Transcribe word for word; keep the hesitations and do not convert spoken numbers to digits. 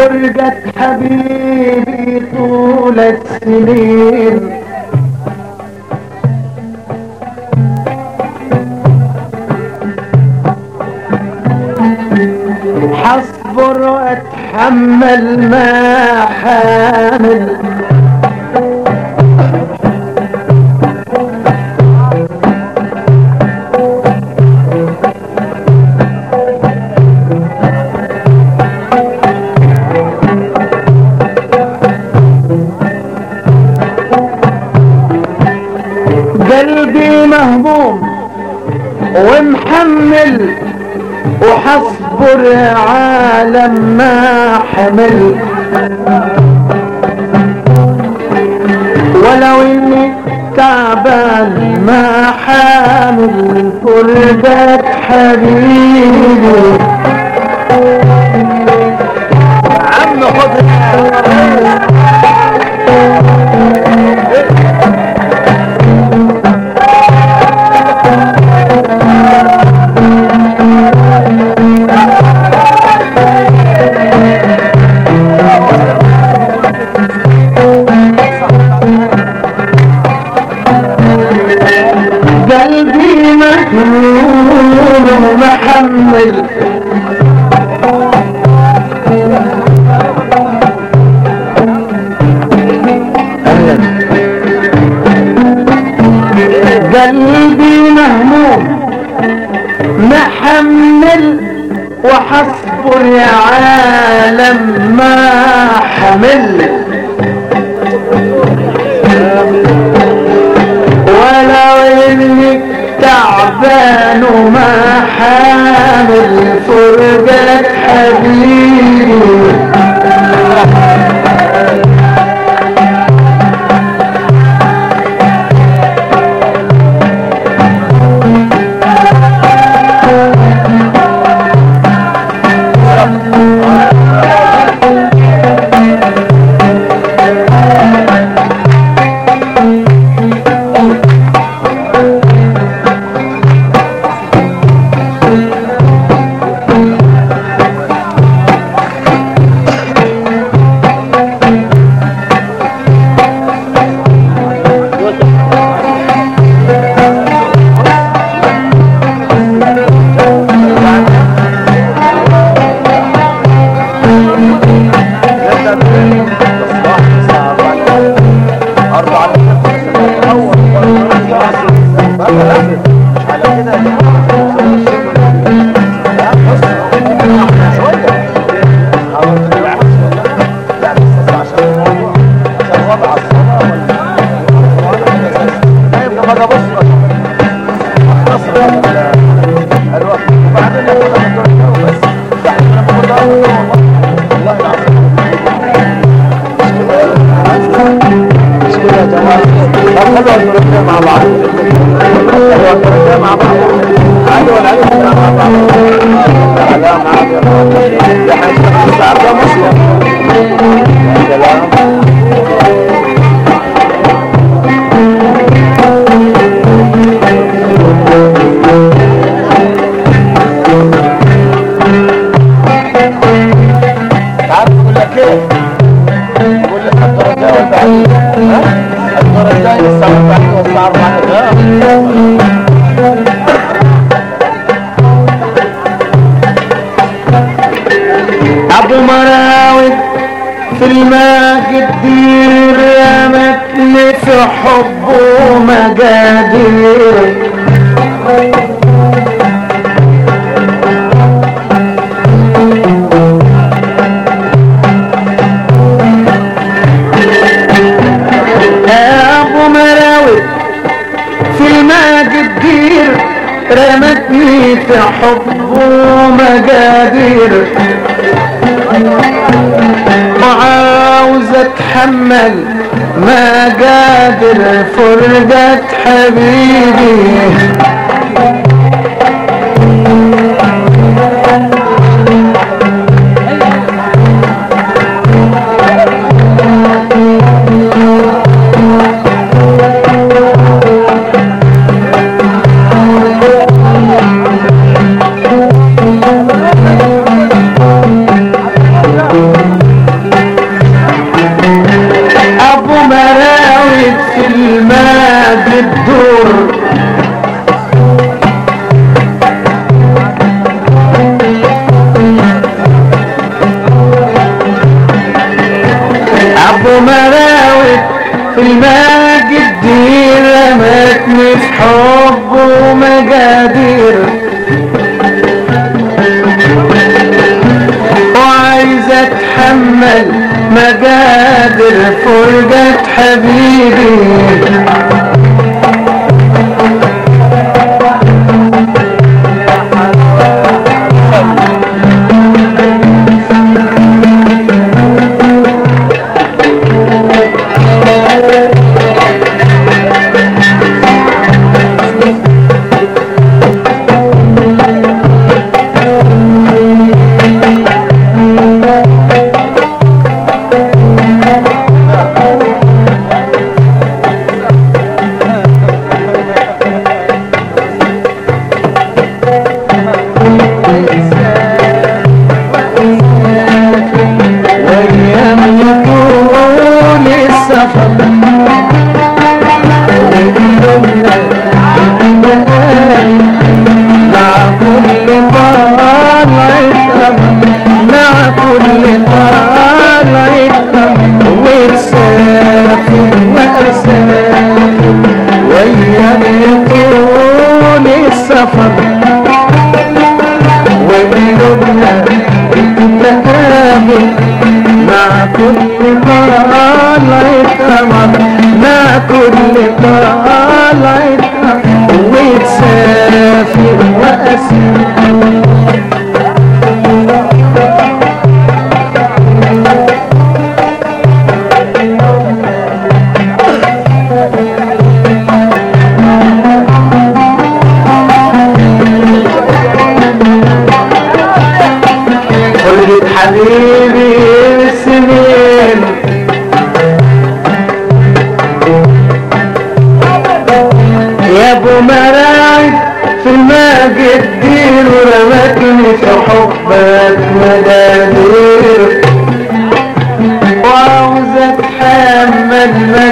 فرقة حبيبي طول السنين، حصبر واتحمل ما حامل، قلبي مهموم ومحمل وحصبر عالم ما حمل، ولو اني تعبان ما حامل فرقة حبيبي. عم خد قلبي مهموم ومحمل، قلبي مهموم محمل وحصبر يا عالم ما حمل، ولو اني تعبان وما حامل فرقة حبيبي. مع بعض مع بعض عادي ولا عادي مع بعض. لا ما عادي يا حاج الساعة كم اصلا؟ سلام. تعرف اقول لك ايه؟ اقول لك الدور الجاي والبعدين ها؟ الدور الجاي الساعة البعدين والساعة أربعة. ابو مراود في الماء كتير رمتني في حبه مجادير، ابو مراود في الماء كتير رمتني في حبه مجادير، وعاوز اتحمل ما قادر فرقة حبيبي. تحمل مقادر فرقة حبيبي حبيبي السنين يا ابو مراعي في المقدير ورمتني في حبك مدادير وعاوز اتحمل